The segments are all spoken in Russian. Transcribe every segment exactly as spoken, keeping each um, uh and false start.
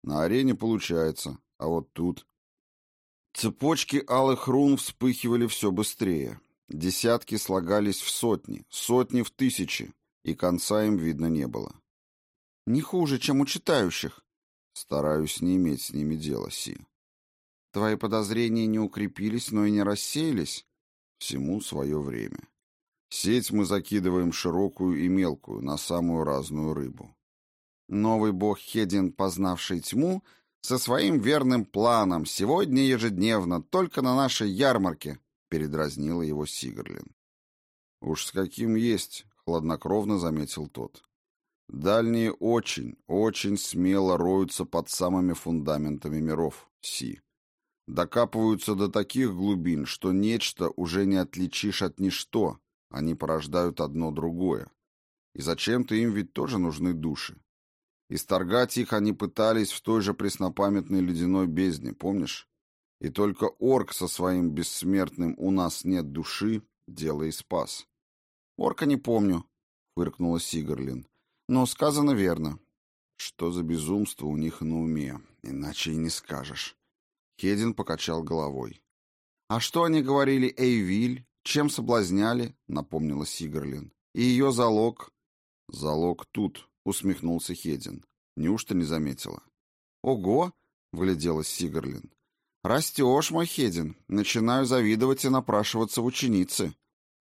На арене получается, а вот тут... Цепочки алых рун вспыхивали все быстрее. Десятки слагались в сотни, сотни в тысячи, и конца им видно не было. «Не хуже, чем у читающих». Стараюсь не иметь с ними дела, Си. «Твои подозрения не укрепились, но и не рассеялись?» Всему свое время. Сеть мы закидываем широкую и мелкую, на самую разную рыбу. Новый бог Хедин, познавший тьму, со своим верным планом, сегодня ежедневно, только на нашей ярмарке, передразнила его Сигрлин. Уж с каким есть, хладнокровно заметил тот. Дальние очень, очень смело роются под самыми фундаментами миров, Си. Докапываются до таких глубин, что нечто уже не отличишь от ничто, они порождают одно другое. И зачем-то им ведь тоже нужны души. Исторгать их они пытались в той же преснопамятной ледяной бездне, помнишь? И только орк со своим бессмертным «у нас нет души» дело и спас. «Орка не помню», — фыркнула Сигрлин. «Но сказано верно». Что за безумство у них на уме, иначе и не скажешь. Хедин покачал головой. «А что они говорили Эйвиль? Чем соблазняли?» — напомнила Сигрлин. «И ее залог?» «Залог тут», — усмехнулся Хедин. «Неужто не заметила?» «Ого!» — вгляделась Сигрлин. «Растешь, мой Хедин. Начинаю завидовать и напрашиваться в ученицы».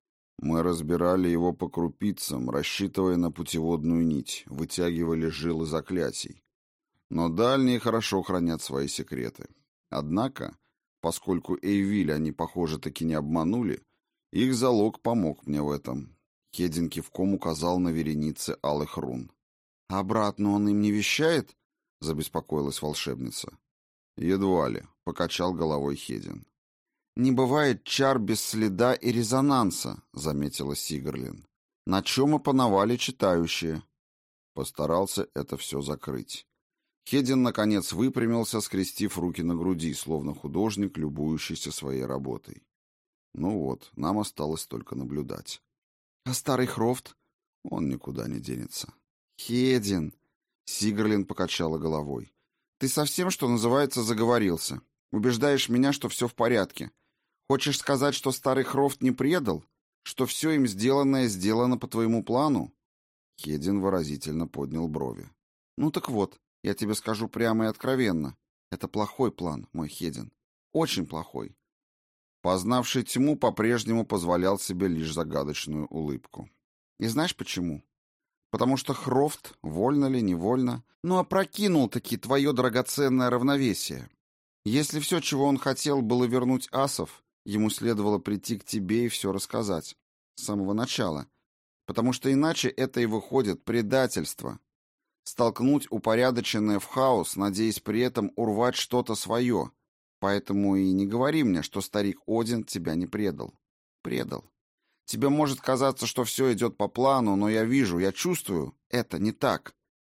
Мы разбирали его по крупицам, рассчитывая на путеводную нить, вытягивали жилы заклятий. Но дальние хорошо хранят свои секреты. Однако, поскольку Эйвиль они, похоже, таки не обманули, их залог помог мне в этом». Хедин кивком указал на вереницы алых рун. «Обратно он им не вещает?» — забеспокоилась волшебница. «Едва ли», — покачал головой Хедин. «Не бывает чар без следа и резонанса», — заметила Сигрлин. «На чем опановали читающие?» Постарался это все закрыть. Хедин, наконец, выпрямился, скрестив руки на груди, словно художник, любующийся своей работой. Ну вот, нам осталось только наблюдать. «А старый Хрофт?» Он никуда не денется. «Хедин!» — Сигрлин покачала головой. «Ты совсем, что называется, заговорился. Убеждаешь меня, что все в порядке. Хочешь сказать, что старый Хрофт не предал? Что все им сделанное сделано по твоему плану?» Хедин выразительно поднял брови. «Ну так вот, я тебе скажу прямо и откровенно. Это плохой план, мой Хедин. Очень плохой». Познавший тьму по-прежнему позволял себе лишь загадочную улыбку. «И знаешь почему? Потому что Хрофт, вольно ли, невольно, но опрокинул-таки твое драгоценное равновесие. Если все, чего он хотел, было вернуть асов, ему следовало прийти к тебе и все рассказать. С самого начала. Потому что иначе это и выходит предательство. Столкнуть упорядоченное в хаос, надеясь при этом урвать что-то свое. Поэтому и не говори мне, что старик Один тебя не предал. Предал. Тебе может казаться, что все идет по плану, но я вижу, я чувствую, это не так».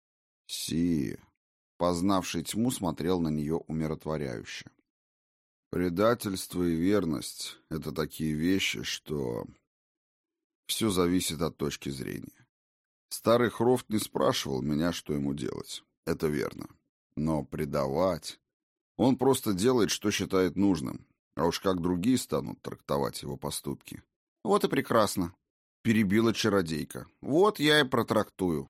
Си, познавший тьму, смотрел на нее умиротворяюще. Предательство и верность — это такие вещи, что... Все зависит от точки зрения. Старый Хрофт не спрашивал меня, что ему делать. Это верно. Но предавать... Он просто делает, что считает нужным. А уж как другие станут трактовать его поступки. «Вот и прекрасно», — перебила чародейка. «Вот я и протрактую».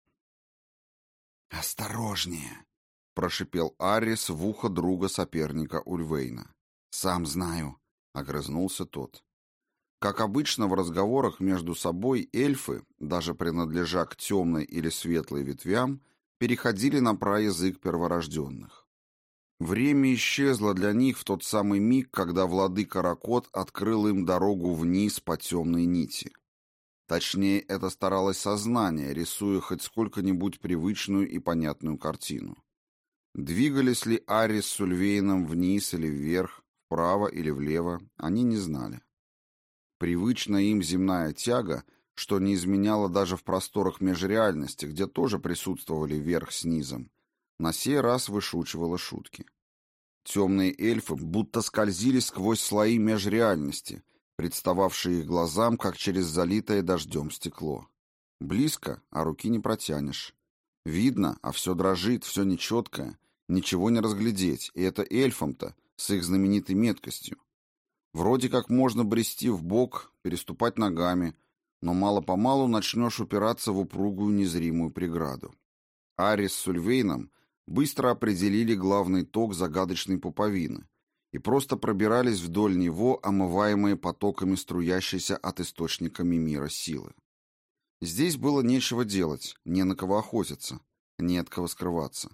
«Осторожнее», — прошипел Аррис в ухо друга соперника Ульвейна. «Сам знаю», — огрызнулся тот. Как обычно в разговорах между собой эльфы, даже принадлежа к темной или светлой ветвям, переходили на праязык перворожденных. Время исчезло для них в тот самый миг, когда владыка Ракот открыл им дорогу вниз по темной нити. Точнее, это старалось сознание, рисуя хоть сколько-нибудь привычную и понятную картину. Двигались ли Аррис с Ульвейном вниз или вверх, вправо или влево, они не знали. Привычная им земная тяга, что не изменяла даже в просторах межреальности, где тоже присутствовали верх с низом, на сей раз вышучивала шутки. Темные эльфы будто скользили сквозь слои межреальности, представавшие их глазам, как через залитое дождем стекло. Близко, а руки не протянешь. Видно, а все дрожит, все нечеткое, Ничего не разглядеть, и это эльфам-то, с их знаменитой меткостью. Вроде как можно брести вбок, переступать ногами, но мало-помалу начнешь упираться в упругую незримую преграду. Арис с Ульвейном быстро определили главный ток загадочной пуповины и просто пробирались вдоль него, омываемые потоками струящейся от источника мира силы. Здесь было нечего делать, не на кого охотиться, не от кого скрываться.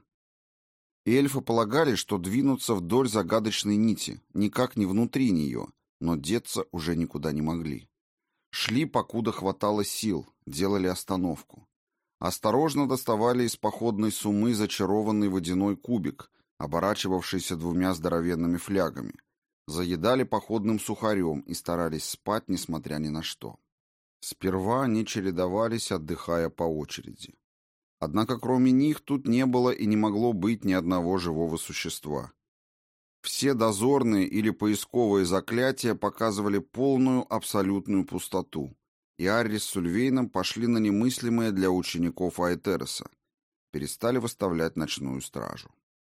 Эльфы полагали, что двинуться вдоль загадочной нити, никак не внутри нее, но деться уже никуда не могли. Шли, покуда хватало сил, делали остановку. Осторожно доставали из походной суммы зачарованный водяной кубик, оборачивавшийся двумя здоровенными флягами. Заедали походным сухарем и старались спать, несмотря ни на что. Сперва они чередовались, отдыхая по очереди. Однако кроме них тут не было и не могло быть ни одного живого существа. Все дозорные или поисковые заклятия показывали полную абсолютную пустоту, и Аррис с Ульвейном пошли на немыслимое для учеников Аэтероса, перестали выставлять ночную стражу.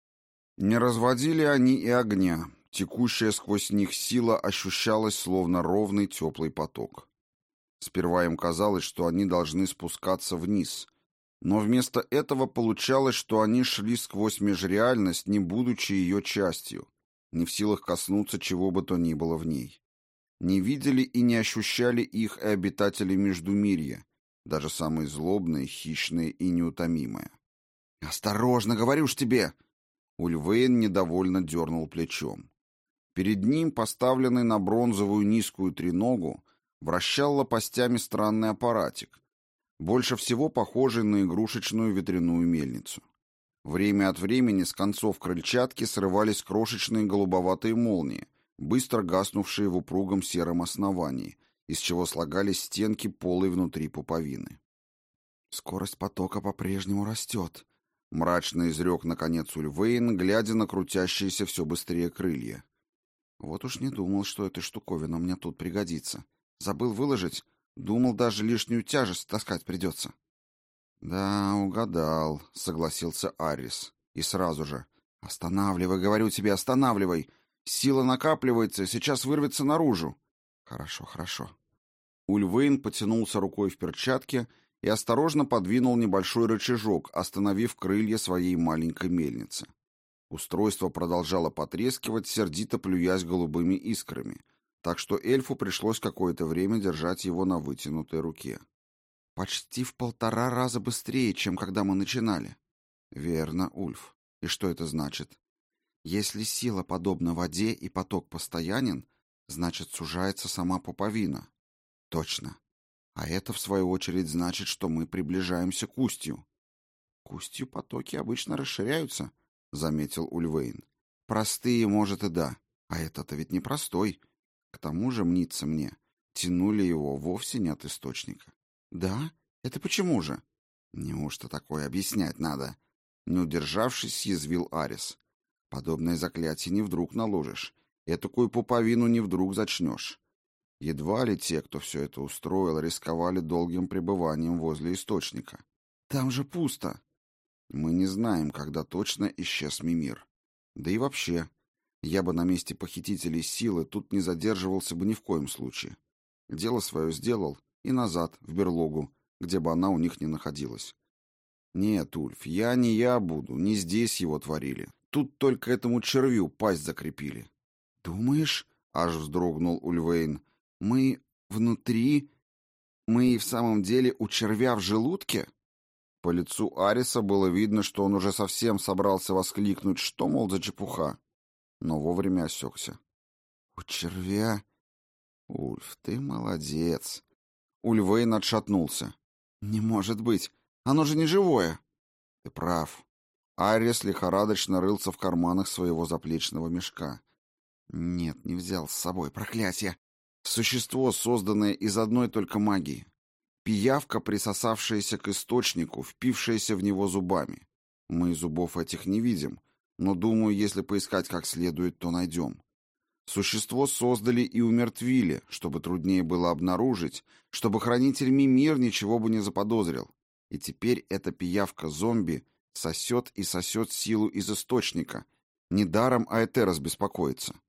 Не разводили они и огня, текущая сквозь них сила ощущалась словно ровный теплый поток. Сперва им казалось, что они должны спускаться вниз, но вместо этого получалось, что они шли сквозь межреальность, не будучи ее частью, не в силах коснуться чего бы то ни было в ней. Не видели и не ощущали их и обитатели Междумирья, даже самые злобные, хищные и неутомимые. «Осторожно, говорю ж тебе!» Ульвейн недовольно дернул плечом. Перед ним, поставленный на бронзовую низкую треногу, вращал лопастями странный аппаратик, больше всего похожий на игрушечную ветряную мельницу. Время от времени с концов крыльчатки срывались крошечные голубоватые молнии, быстро гаснувшие в упругом сером основании, из чего слагались стенки полой внутри пуповины. «Скорость потока по-прежнему растет», — мрачно изрек наконец Ульвейн, глядя на крутящиеся все быстрее крылья. «Вот уж не думал, что эта штуковина мне тут пригодится. Забыл выложить, думал, даже лишнюю тяжесть таскать придется». «Да, угадал», — согласился Аррис. И сразу же: «Останавливай, говорю тебе, останавливай! Сила накапливается, сейчас вырвется наружу». «Хорошо, хорошо». Ульвейн потянулся рукой в перчатке и осторожно подвинул небольшой рычажок, остановив крылья своей маленькой мельницы. Устройство продолжало потрескивать, сердито плюясь голубыми искрами, так что эльфу пришлось какое-то время держать его на вытянутой руке. «Почти в полтора раза быстрее, чем когда мы начинали». «Верно, Ульф. И что это значит?» «Если сила подобна воде и поток постоянен, значит, сужается сама пуповина». «Точно. А это, в свою очередь, значит, что мы приближаемся к устью». «К устью потоки обычно расширяются», — заметил Ульвейн. «Простые, может, и да. А этот-то ведь не простой. К тому же, мнится мне, тянули его вовсе не от источника». «Да? Это почему же?» «Неужто такое объяснять надо?» Не удержавшись, съязвил Арис. «Подобное заклятие не вдруг наложишь. Этакую пуповину не вдруг зачнешь. Едва ли те, кто все это устроил, рисковали долгим пребыванием возле источника. Там же пусто!» «Мы не знаем, когда точно исчез Мимир. Да и вообще, я бы на месте похитителей силы тут не задерживался бы ни в коем случае. Дело свое сделал и назад, в берлогу, где бы она у них ни находилась. Нет, Ульф, я не я буду, не здесь его творили. Тут только этому червю пасть закрепили». «Думаешь?» — аж вздрогнул Ульвейн. «Мы внутри? Мы и в самом деле у червя в желудке?» По лицу Ариса было видно, что он уже совсем собрался воскликнуть, что, мол, за чепуха, но вовремя осекся. «У червя? Ульф, ты молодец!» Ульвейн отшатнулся. «Не может быть! Оно же не живое!» «Ты прав». Арис лихорадочно рылся в карманах своего заплечного мешка. «Нет, не взял с собой, проклятие! Существо, созданное из одной только магии. Пиявка, присосавшаяся к источнику, впившаяся в него зубами. Мы зубов этих не видим, но, думаю, если поискать как следует, то найдем. Существо создали и умертвили, чтобы труднее было обнаружить, чтобы хранитель Мимир ничего бы не заподозрил. И теперь эта пиявка-зомби Сосет и сосет силу из источника. Недаром Аэтерос беспокоится.